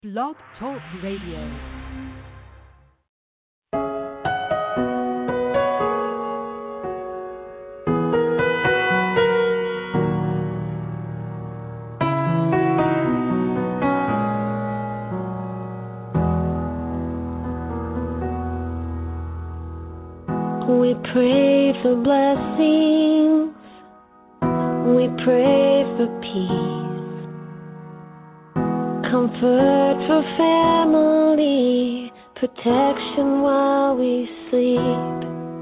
Blog Talk Radio. We pray for blessings, we pray for peace, comfort for family, protection while we sleep.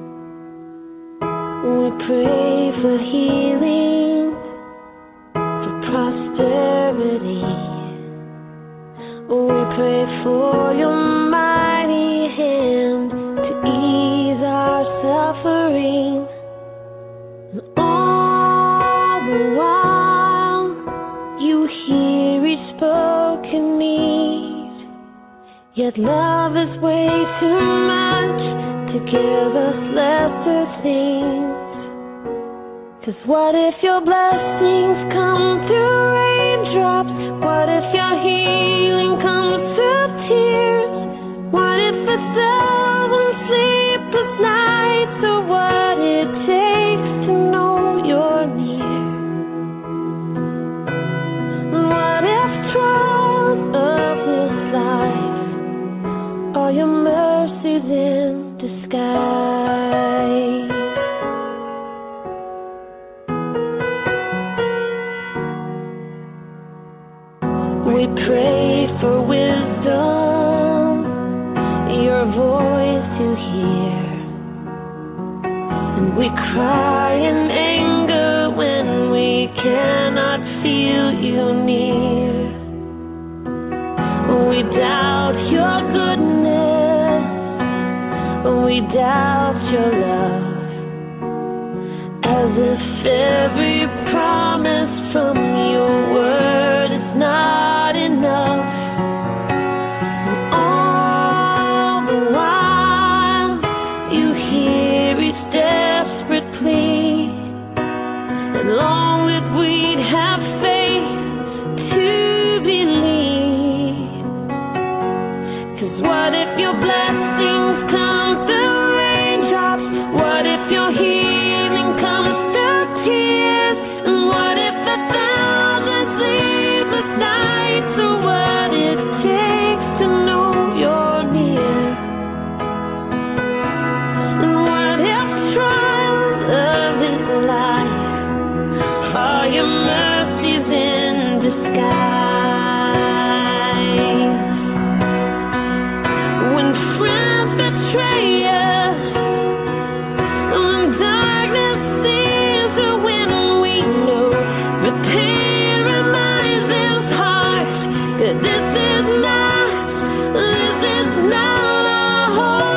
We pray for healing, for prosperity. We pray for your mighty hand to ease our suffering. And all the while you hear each spoken need. Yet love is way too much to give us lesser things. 'Cause what if your blessings come through raindrops? What if your healing comes through tears? What if it's 1,000 sleepless nights, or what it takes to know you're near? What if trials of this life are your mercies in disguise? We pray for wisdom, your voice to hear. And we cry in anger when we cannot feel you near. We doubt your goodness, we doubt your love, as if every promise from your word is not enough. And all the while you hear each desperate plea, and long that we'd have faith to believe. 'Cause what if your blessings come through raindrops? What if your healing comes through tears? And what if 1,000 sleepless nights are what it takes to know you're near? And what if trials of this life are your mercies in disguise? When friends betray us, when darkness seems to win, we know the pain reminds this heart that this is not our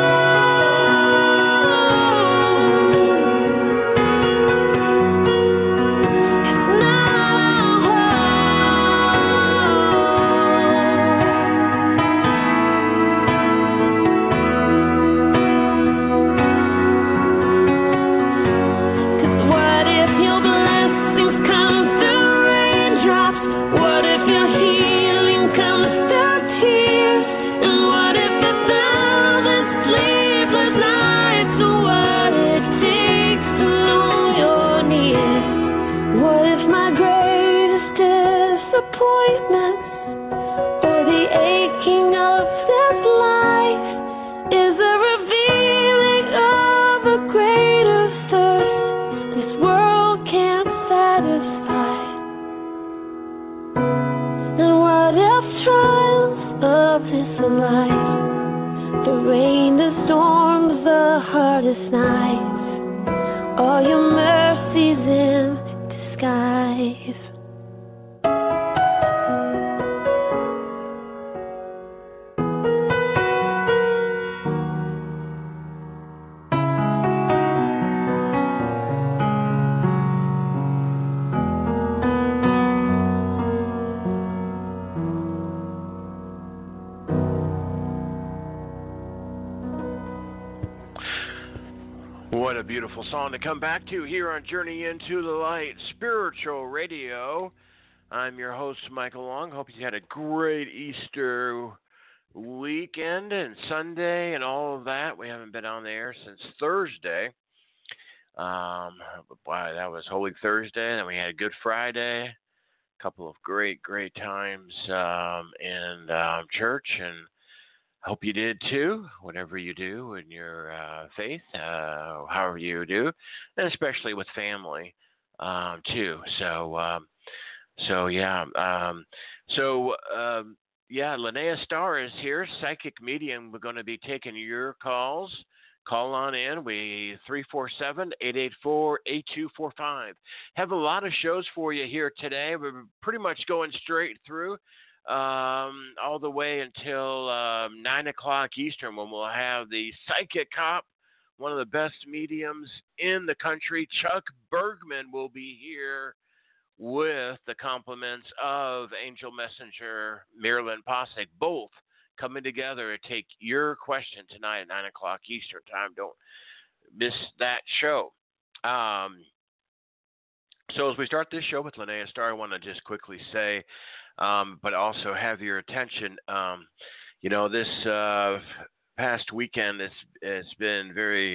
home. It's not what if your blessings come through raindrops? What if your healing comes through tears? And what if 1,000 sleepless nights are what it takes to know you're near? What if my greatest disappointment, or the aching of this life, is a revealing of a greater thirst this world can't satisfy? And what if trials of this life, the rain, the storms, the hardest nights, are your mercies in disguise? What a beautiful song to come back to here on Journey into the Light Spiritual Radio. I'm your host, Michael Long. Hope you had a great Easter weekend and Sunday and all of that. We haven't been on the air since Thursday. Wow, that was Holy Thursday. Then we had a Good Friday. A couple of great times in church, and hope you did too, whatever you do in your faith, however you do, and especially with family too. Linnea Starr is here, psychic medium. We're going to be taking your calls. Call on in. We 347-884-8245. Have a lot of shows for you here today. We're pretty much going straight through all the way until 9 o'clock Eastern, when we'll have the Psychic Cop, one of the best mediums in the country. Chuck Bergman will be here with the compliments of Angel Messenger Marilyn Possack, both coming together to take your question tonight at 9 o'clock Eastern time. Don't miss that show. So as we start this show with Linnea Starr, I want to just quickly say, but also have your attention, this past weekend it's been very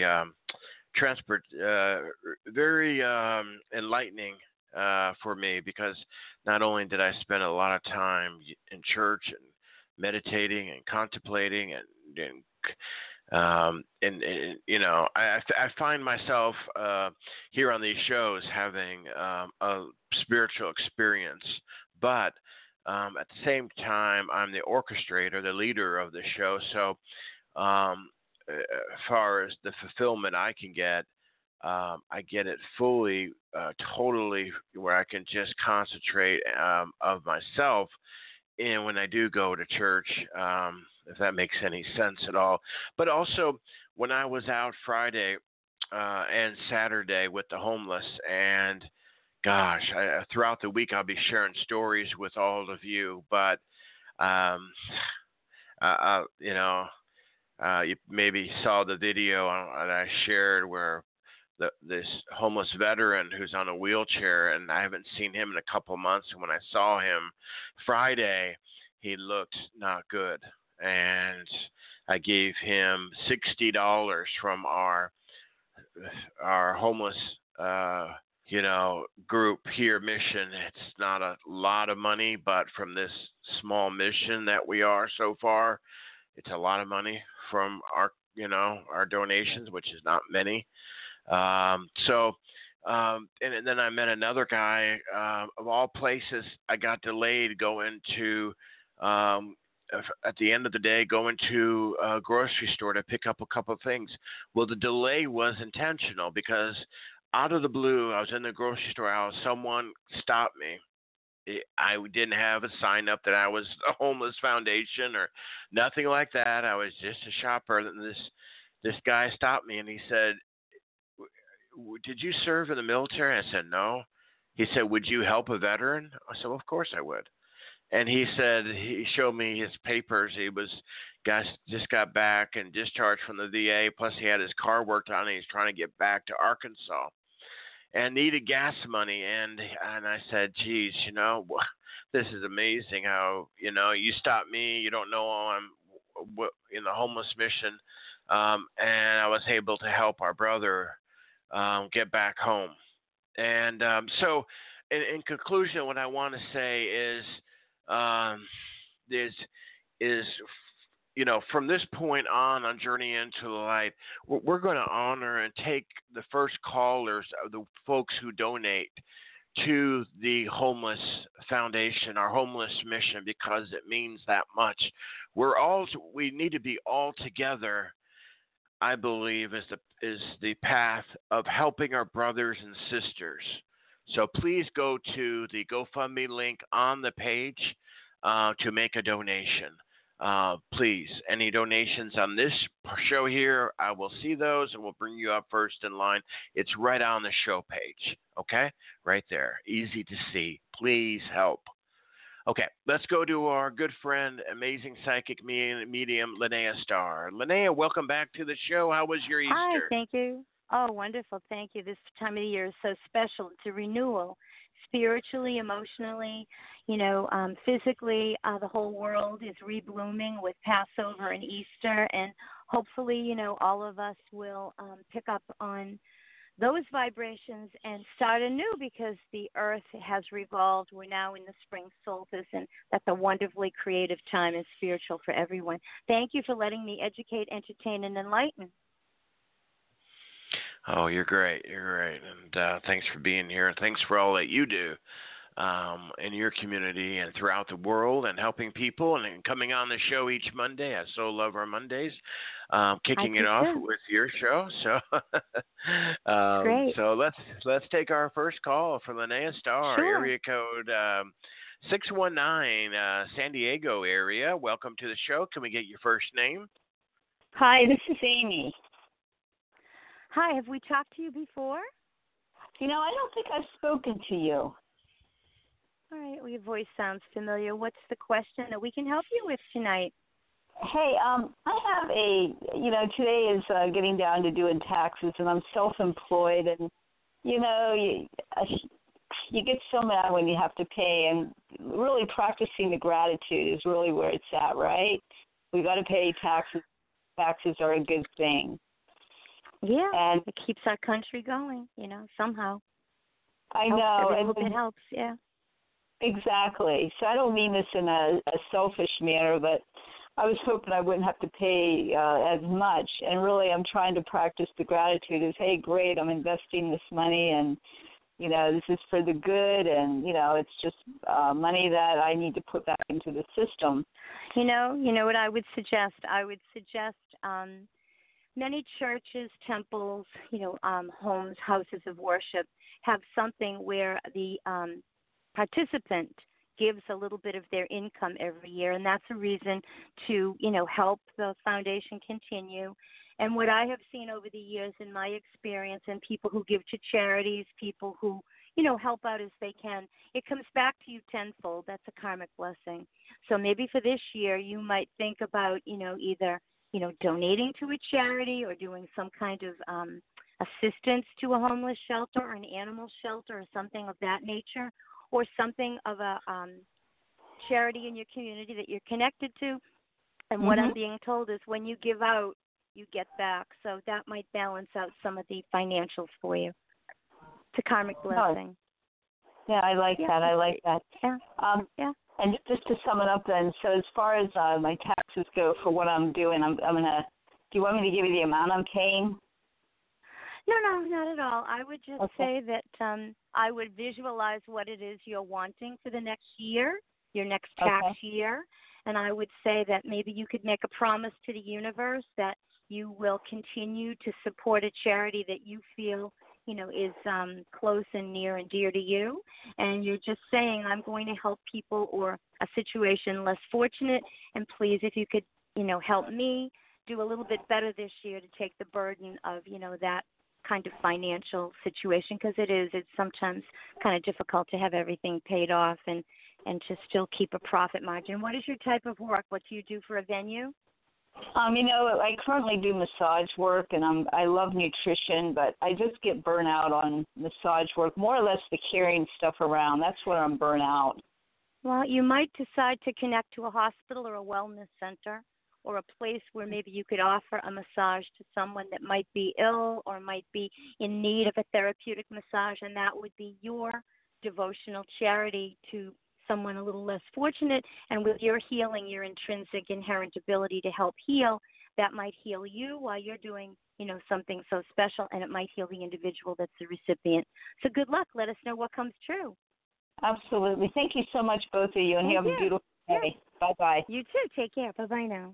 very enlightening for me, because not only did I spend a lot of time in church and meditating and contemplating I find myself here on these shows having a spiritual experience, but at the same time I'm the orchestrator, the leader of the show. So as far as the fulfillment I can get, I get it fully, totally, where I can just concentrate of myself. And when I do go to church, if that makes any sense at all. But also, when I was out Friday and Saturday with the homeless, and gosh, throughout the week I'll be sharing stories with all of you. But you maybe saw the video that I shared where this homeless veteran who's on a wheelchair, and I haven't seen him in a couple of months. And when I saw him Friday, he looked not good. And I gave him $60 from our homeless, group here, mission. It's not a lot of money, but from this small mission that we are so far, it's a lot of money from our donations, which is not many. And then I met another guy, of all places. I got delayed going to, at the end of the day, going to a grocery store to pick up a couple of things. Well, the delay was intentional, because out of the blue, I was in the grocery store aisle. Someone stopped me. I didn't have a sign up that I was a homeless foundation or nothing like that. I was just a shopper. And this guy stopped me, and he said, "Did you serve in the military?" I said, "No." He said, "Would you help a veteran?" I said, "Well, of course I would." And he said, he showed me his papers. He just got back and discharged from the VA. Plus he had his car worked on, and he's trying to get back to Arkansas and needed gas money. And I said, geez, this is amazing how, you stopped me. You don't know I'm in the homeless mission. And I was able to help our brother get back home. And so in conclusion, what I want to say is from this point on Journey into the Light, we're going to honor and take the first callers of the folks who donate to the Homeless Foundation, our homeless mission, because it means that much. We need to be all together, I believe, is the path of helping our brothers and sisters. So please go to the GoFundMe link on the page to make a donation. Please, any donations on this show here, I will see those and we'll bring you up first in line. It's right on the show page, okay? Right there, easy to see. Please help. Okay, let's go to our good friend, amazing psychic medium, Linnea Starr. Linnea, welcome back to the show. How was your Easter? Hi, thank you. Oh, wonderful. Thank you. This time of the year is so special. It's a renewal. spiritually, emotionally, physically. The whole world is reblooming with Passover and Easter, and hopefully, all of us will pick up on those vibrations and start anew, because the earth has revolved. We're now in the spring solstice, and that's a wonderfully creative time and spiritual for everyone. Thank you for letting me educate, entertain, and enlighten. Oh, you're great. You're great. And thanks for being here. Thanks for all that you do in your community and throughout the world, and helping people and coming on the show each Monday. I so love our Mondays. Kicking it off with your show. So great. So let's take our first call from Linnea Starr, sure. area code 619, San Diego area. Welcome to the show. Can we get your first name? Hi, this is Amy. Hi, have we talked to you before? I don't think I've spoken to you. All right, well, your voice sounds familiar. What's the question that we can help you with tonight? Hey, I have today is getting down to doing taxes, and I'm self-employed, and, you get so mad when you have to pay, and really practicing the gratitude is really where it's at, right? We got to pay taxes. Taxes are a good thing. Yeah, and it keeps our country going, somehow. I know. Every little bit helps, yeah. Exactly. So I don't mean this in a selfish manner, but I was hoping I wouldn't have to pay as much. And really, I'm trying to practice the gratitude of, hey, great, I'm investing this money, and, this is for the good, and, it's just money that I need to put back into the system. You know what I would suggest? I would suggest many churches, temples, homes, houses of worship have something where the participant gives a little bit of their income every year, and that's a reason to, help the foundation continue. And what I have seen over the years in my experience, and people who give to charities, people who, help out as they can, it comes back to you tenfold. That's a karmic blessing. So maybe for this year, you might think about, either donating to a charity or doing some kind of assistance to a homeless shelter or an animal shelter or something of that nature, or something of a charity in your community that you're connected to. And what I'm being told is when you give out, you get back. So that might balance out some of the financials for you. It's a karmic blessing. Yeah, I like that. I like that. Yeah. And just to sum it up then, so as far as my taxes go for what I'm doing, I'm going to, do you want me to give you the amount I'm paying? No, not at all. I would just say that I would visualize what it is you're wanting for the next year, your next tax year, and I would say that maybe you could make a promise to the universe that you will continue to support a charity that you feel, is close and near and dear to you, and you're just saying, I'm going to help people or a situation less fortunate, and please, if you could, help me do a little bit better this year to take the burden of, that kind of financial situation, because it's sometimes kind of difficult to have everything paid off and to still keep a profit margin. What is your type of work? What do you do for a venue? I currently do massage work, and I love nutrition, but I just get burnt out on massage work, more or less the carrying stuff around. That's where I'm burnt out. Well, you might decide to connect to a hospital or a wellness center, or a place where maybe you could offer a massage to someone that might be ill or might be in need of a therapeutic massage, and that would be your devotional charity to someone a little less fortunate. And with your healing, your intrinsic inherent ability to help heal, that might heal you while you're doing, something so special, and it might heal the individual that's the recipient. So good luck. Let us know what comes true. Absolutely. Thank you so much, both of you, and you have a beautiful day. Bye-bye. You too. Take care. Bye-bye now.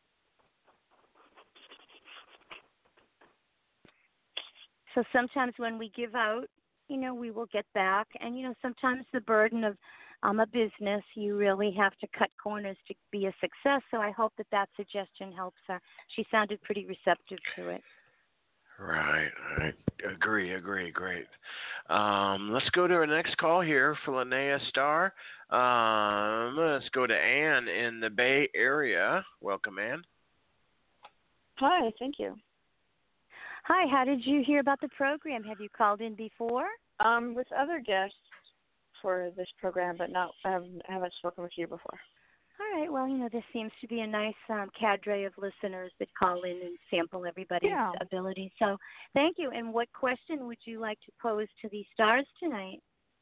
So sometimes when we give out, we will get back. And, sometimes the burden of a business, you really have to cut corners to be a success. So I hope that suggestion helps her. She sounded pretty receptive to it. Right. I agree. Great. Let's go to our next call here for Linnea Starr. Let's go to Ann in the Bay Area. Welcome, Ann. Hi, thank you. Hi, how did you hear about the program? Have you called in before? With other guests. for this program, but I haven't spoken with you before. All right. Well, there seems to be a nice cadre of listeners that call in and sample everybody's ability. So thank you. And what question would you like to pose to the stars tonight?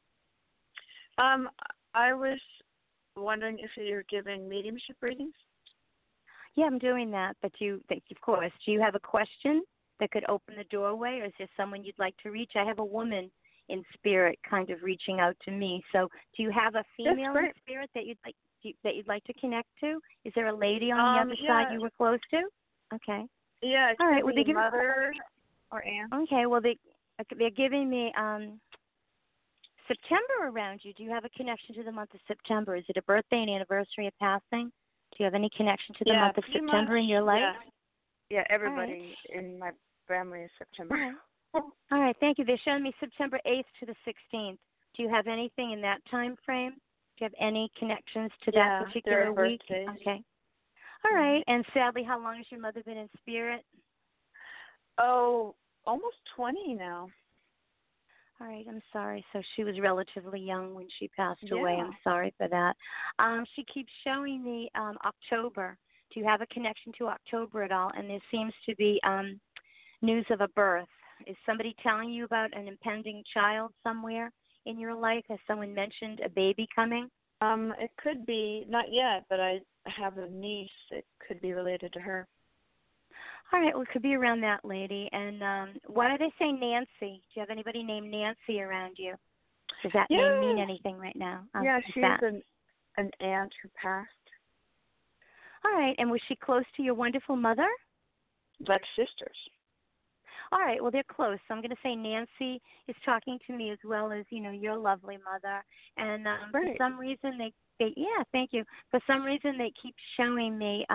I was wondering if you're giving mediumship readings. Yeah, I'm doing that. But of course, do you have a question that could open the doorway, or is there someone you'd like to reach? I have a woman in spirit kind of reaching out to me. So do you have a female in spirit that you'd like to connect to? Is there a lady on the other side you were close to? Okay. Yeah. All right. Well, they give mother or aunt. Okay. Well, they're giving me September around you. Do you have a connection to the month of September? Is it a birthday, an anniversary, a passing? Do you have any connection to the month of September in your life? Yeah. Everybody in my family is September. All right, thank you. They're showing me September 8th to the 16th. Do you have anything in that time frame? Do you have any connections to that particular week? Birthdays. Okay. All right. And sadly, how long has your mother been in spirit? Oh, almost 20 now. All right, I'm sorry. So she was relatively young when she passed away. I'm sorry for that. She keeps showing me October. Do you have a connection to October at all? And there seems to be news of a birth. Is somebody telling you about an impending child somewhere in your life? Has someone mentioned a baby coming? It could be, not yet, but I have a niece. It could be related to her. All right, well, it could be around that lady. And why do they say Nancy? Do you have anybody named Nancy around you? Does that name mean anything right now? She's an aunt who passed. All right, and was she close to your wonderful mother? Like sisters. All right, well, they're close. So I'm going to say Nancy is talking to me as well as, your lovely mother. And for some reason, thank you. For some reason, they keep showing me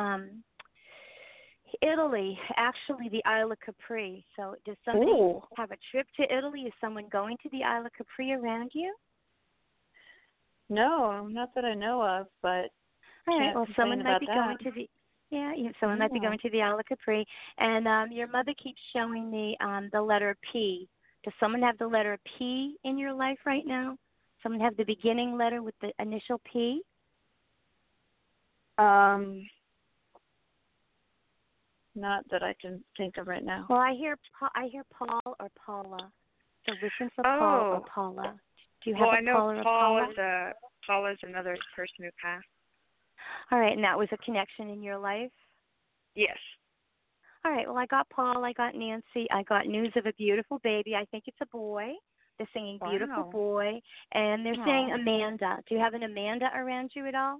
Italy, actually the Isle of Capri. So does somebody have a trip to Italy? Is someone going to the Isle of Capri around you? No, not that I know of, but all right, well, someone might be going to the... someone might be going to the Isle of Capri. And your mother keeps showing me the letter P. Does someone have the letter P in your life right now? Someone have the beginning letter with the initial P? Not that I can think of right now. Well, I hear Paul or Paula. So listen for Paul or Paula. Do you have a Paul or a Paula? Paul is another person who passed. All right, and that was a connection in your life? Yes. All right, well, I got Paul, I got Nancy, I got news of a beautiful baby. I think it's a boy. They're singing beautiful boy, and they're saying Amanda. Do you have an Amanda around you at all?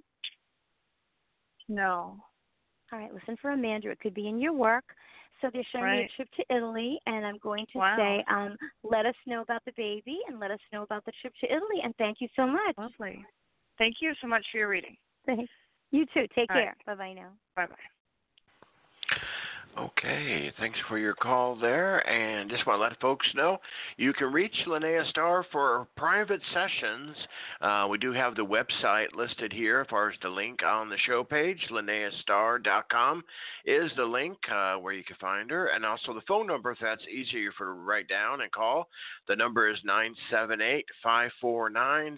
No. All right, listen for Amanda. It could be in your work. So they're showing me a trip to Italy, and I'm going to say, let us know about the baby and let us know about the trip to Italy, and thank you so much. Lovely. Thank you so much for your reading. Thanks. You too. Take care. Bye-bye now. Bye-bye. Okay, thanks for your call there. And just want to let folks know, you can reach Linnea Starr for private sessions. We do have the website listed here as far as the link on the show page. LinneaStarr.com is the link where you can find her. And also the phone number, if that's easier for you to write down and call. The number is 978-549-7802.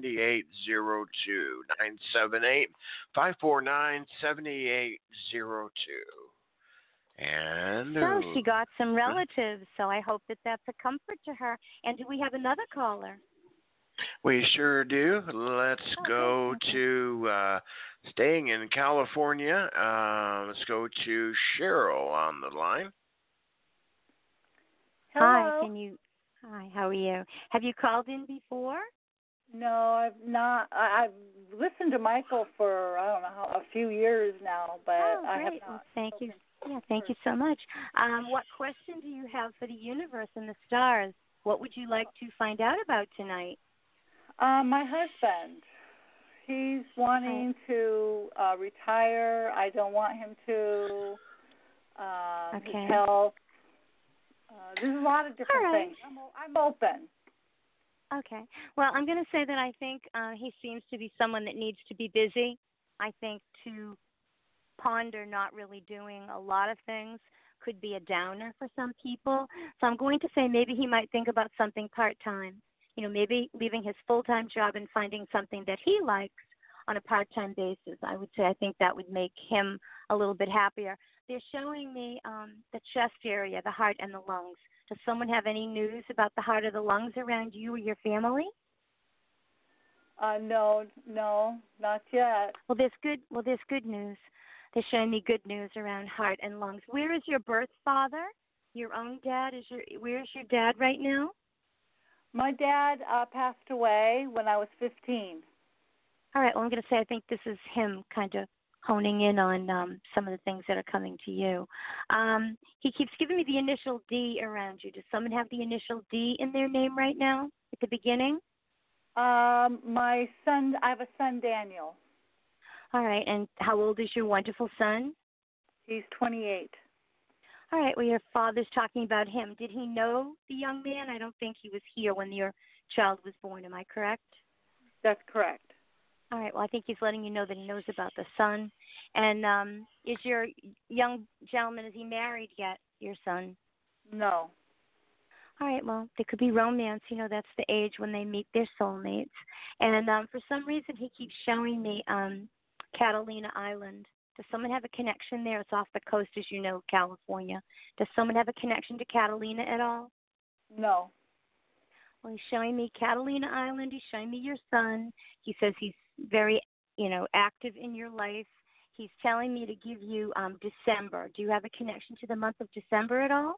978-549-7802. And so she got some relatives, so I hope that that's a comfort to her. And do we have another caller? We sure do. Let's go to staying in California. Let's go to Cheryl on the line. Hello. Hi, how are you? Have you called in before? No, I've not. I've listened to Michael for, I don't know, a few years now, but I have not. Well, thank you. Yeah, thank you so much. What question do you have for the universe and the stars? What would you like to find out about tonight? My husband. He's wanting to retire. I don't want him to. His health. There's a lot of different things. I'm open. Okay. Well, I'm going to say that I think he seems to be someone that needs to be busy. I think to ponder not really doing a lot of things could be a downer for some people. So I'm going to say maybe he might think about something part-time. maybe leaving his full-time job and finding something that he likes on a part-time basis. I would say I think that would make him a little bit happier. They're showing me the chest area, the heart and the lungs. Does someone have any news about the heart or the lungs around you or your family? No, not yet. Well, there's good news. They're showing me good news around heart and lungs. Where is your birth father? Your own dad? Where is your dad right now? My dad passed away when I was 15. All right. Well, I'm going to say I think this is him kind of honing in on some of the things that are coming to you. He keeps giving me the initial D around you. Does someone have the initial D in their name right now at the beginning? My son, I have a son, Daniel. All right. And how old is your wonderful son? He's 28. All right. Well, your father's talking about him. Did he know the young man? I don't think he was here when your child was born. Am I correct? That's correct. All right. Well, I think he's letting you know that he knows about the son. And is your young gentleman, is he married yet, your son? No. All right. Well, there could be romance. That's the age when they meet their soulmates. And for some reason, he keeps showing me Catalina Island. Does someone have a connection there? It's off the coast, as you know, California. Does someone have a connection to Catalina at all? No. Well, he's showing me Catalina Island. He's showing me your son. He says he's very, active in your life. He's telling me to give you December. Do you have a connection to the month of December at all?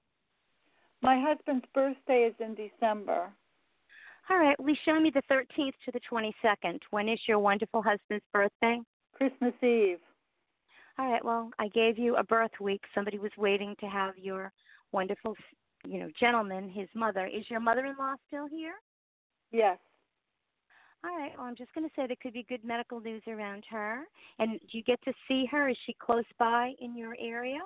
My husband's birthday is in December. All right. Well, he's showing me the 13th to the 22nd. When is your wonderful husband's birthday? Christmas Eve. All right. Well, I gave you a birth week. Somebody was waiting to have your wonderful, gentleman, his mother. Is your mother-in-law still here? Yes. All right. Well, I'm just going to say there could be good medical news around her. And do you get to see her? Is she close by in your area?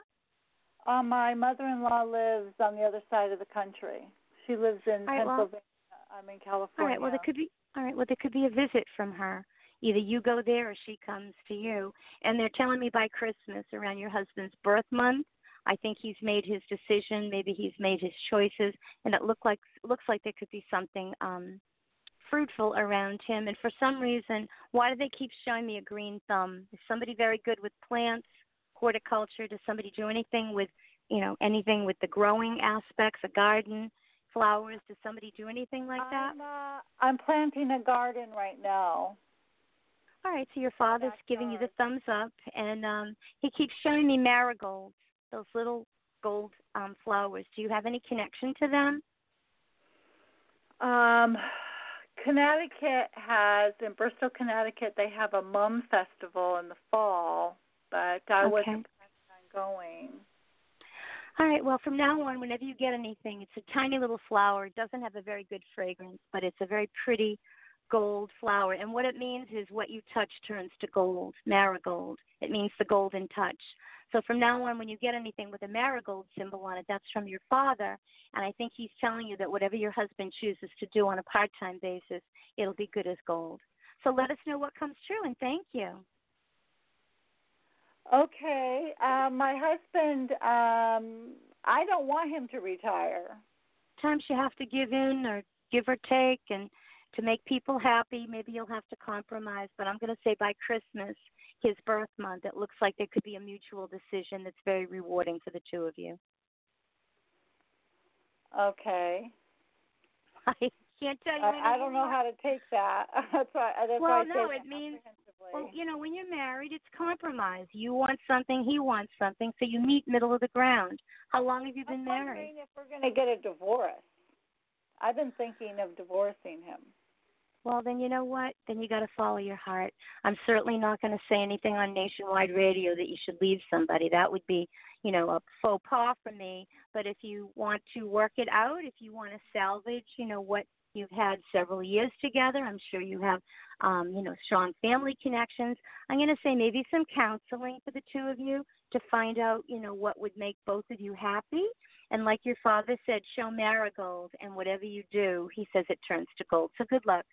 My mother-in-law lives on the other side of the country. She lives in Pennsylvania. I'm in California. All right. Well, there could be a visit from her. Either you go there or she comes to you. And they're telling me by Christmas, around your husband's birth month, I think he's made his decision. Maybe he's made his choices, and it looks like there could be something fruitful around him. And for some reason, why do they keep showing me a green thumb? Is somebody very good with plants, horticulture? Does somebody do anything with, anything with the growing aspects, a garden, flowers? Does somebody do anything like that? I'm planting a garden right now. All right, so your father's giving you the thumbs up, and he keeps showing me marigolds, those little gold flowers. Do you have any connection to them? Connecticut in Bristol, Connecticut, they have a mum festival in the fall, but I wasn't planning on going. All right, well, from now on, whenever you get anything, it's a tiny little flower. It doesn't have a very good fragrance, but it's a very pretty gold flower. And what it means is what you touch turns to gold, marigold. It means the golden touch. So from now on, when you get anything with a marigold symbol on it, that's from your father. And I think he's telling you that whatever your husband chooses to do on a part-time basis, it'll be good as gold. So let us know what comes true, and thank you. Okay. My husband, I don't want him to retire. Sometimes you have to give in or give or take, and to make people happy, maybe you'll have to compromise. But I'm going to say by Christmas, his birth month, it looks like there could be a mutual decision that's very rewarding for the two of you. Okay. I can't tell you. I don't know how to take that. That's why it means, when you're married, it's compromise. You want something, he wants something, so you meet middle of the ground. How long have you been married? I'm wondering if we're going to get a divorce. I've been thinking of divorcing him. Well, then you know what? Then you got to follow your heart. I'm certainly not going to say anything on nationwide radio that you should leave somebody. That would be, a faux pas for me. But if you want to work it out, if you want to salvage, what you've had several years together, I'm sure you have, strong family connections. I'm going to say maybe some counseling for the two of you to find out, what would make both of you happy. And like your father said, show marigold, and whatever you do, he says it turns to gold. So good luck.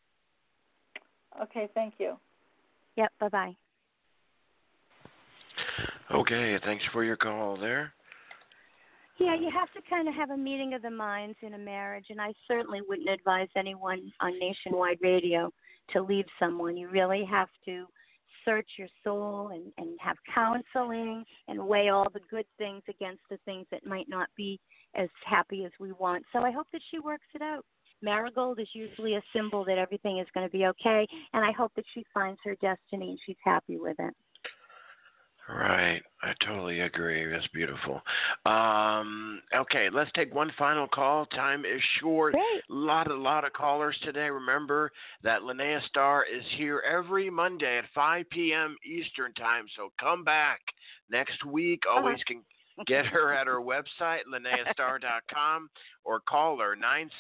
Okay, thank you. Yep, bye-bye. Okay, thanks for your call there. Yeah, you have to kind of have a meeting of the minds in a marriage, and I certainly wouldn't advise anyone on nationwide radio to leave someone. You really have to search your soul and have counseling and weigh all the good things against the things that might not be as happy as we want. So I hope that she works it out. Marigold is usually a symbol that everything is going to be okay, and I hope that she finds her destiny and she's happy with it. Right. I totally agree. That's beautiful. Okay, let's take one final call. Time is short. Great. A lot of callers today. Remember that Linnea Starr is here every Monday at 5 p.m. Eastern Time, so come back next week. Always can get her at her website, LinneaStarr.com, or call her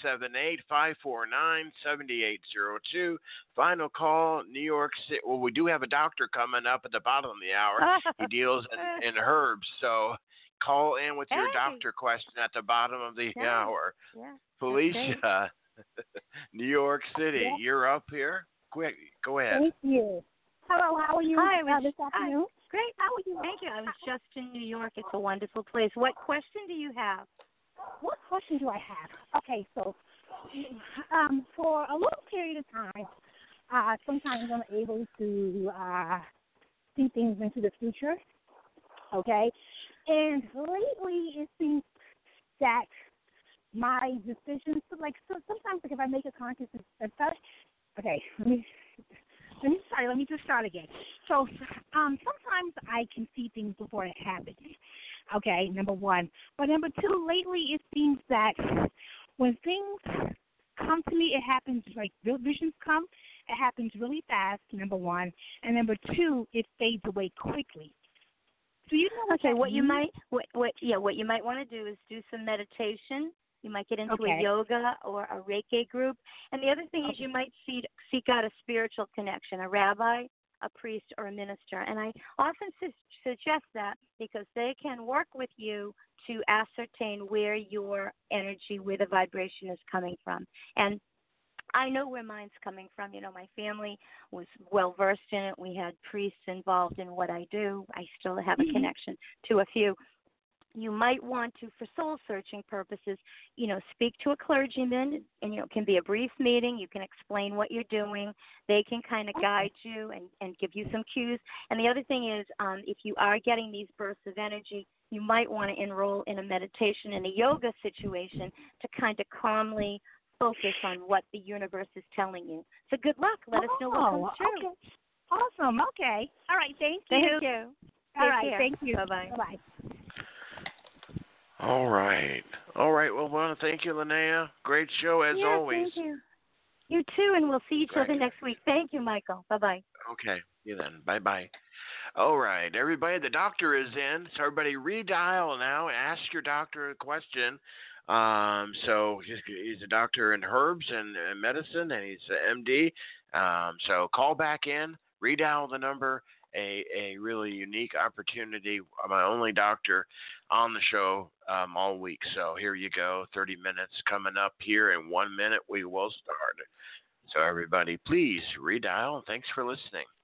978-549-7802. Final call, New York City. Well, we do have a doctor coming up at the bottom of the hour. He deals in herbs, so call in with your doctor question at the bottom of the hour. Yeah. Felicia, New York City, you're up here. Quick, go ahead. Thank you. Hello, how are you this afternoon? Great, how are you? Thank you. I was just in New York. It's a wonderful place. What question do you have? What question do I have? Okay, so for a long period of time, sometimes I'm able to see things into the future, okay? And lately it seems that my decisions, sometimes if I make a conscious decision, okay, let me just start again. So sometimes I can see things before it happens, okay, number one. But number two, lately it seems that when things come to me, it happens like visions come, it happens really fast, number one. And number two, it fades away quickly. Do you know what what you might want to do is do some meditation. You might get into a yoga or a Reiki group. And the other thing is you might seek out a spiritual connection, a rabbi, a priest, or a minister. And I often suggest that because they can work with you to ascertain where your energy, where the vibration is coming from. And I know where mine's coming from. You know, my family was well-versed in it. We had priests involved in what I do. I still have a connection to a few. You might want to, for soul-searching purposes, speak to a clergyman, and, it can be a brief meeting. You can explain what you're doing. They can kind of guide you and give you some cues. And the other thing is, if you are getting these bursts of energy, you might want to enroll in a meditation and a yoga situation to kind of calmly focus on what the universe is telling you. So good luck. Let us know what comes true. Okay. Awesome. Okay. All right. Thank you. Thank you. All right. Thank you. Bye-bye. Bye-bye. All right. Well, I want to thank you, Linnea. Great show as always. Thank you. You too, and we'll see each other next week. Thank you, Michael. Bye-bye. Okay. You then. Bye-bye. All right, everybody. The doctor is in, so everybody redial now and ask your doctor a question. So he's a doctor in herbs and medicine, and he's an MD. So call back in, redial the number. A really unique opportunity. My only doctor on the show all week. So here you go, 30 minutes coming up here. In 1 minute, we will start. So everybody, please redial. Thanks for listening.